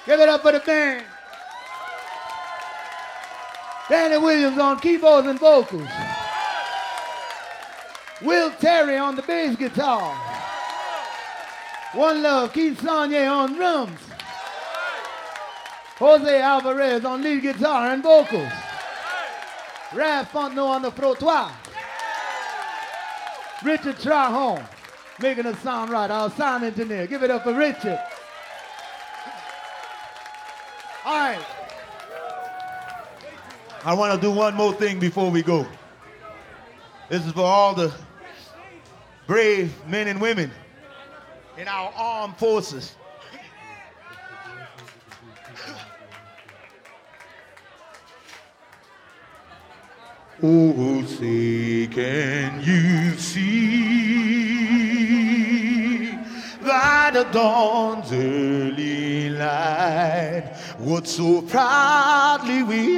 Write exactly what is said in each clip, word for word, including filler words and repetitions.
Give it up for the band. Danny Williams on keyboards and vocals. Will Terry on the bass guitar. One Love, Keith Sonnier on drums. Jose Alvarez on lead guitar and vocals. Raph Fontenot on the frottoir. Richard Trahome making us sound right, our sound engineer. Give it up for Richard. All right. I want to do one more thing before we go. This is for all the brave men and women in our armed forces. Oh, say, can you see by the dawn's early light what so proudly we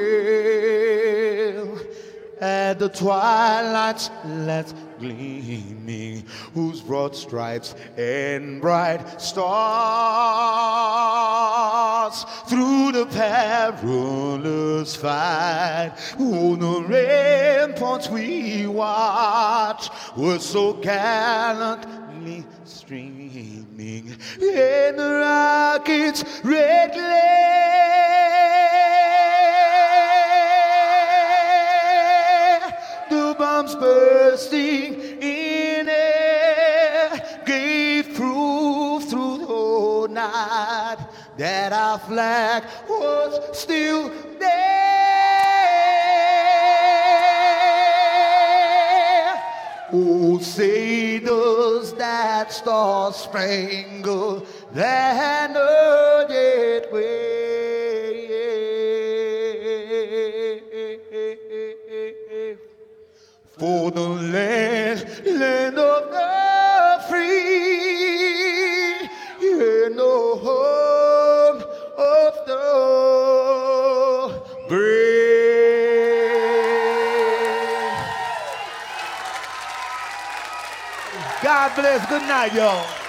hail at the twilight's last gleaming, whose broad stripes and bright stars through the perilous fight, oh, the ramparts we watch were so gallantly streaming in the rocket's red glare. The bombs bursting in air gave proof through the night that our flag was still there. Oh, say does that star-spangled banner yet wave for the land, land of the free, and the home of the brave. God bless. Good night, y'all.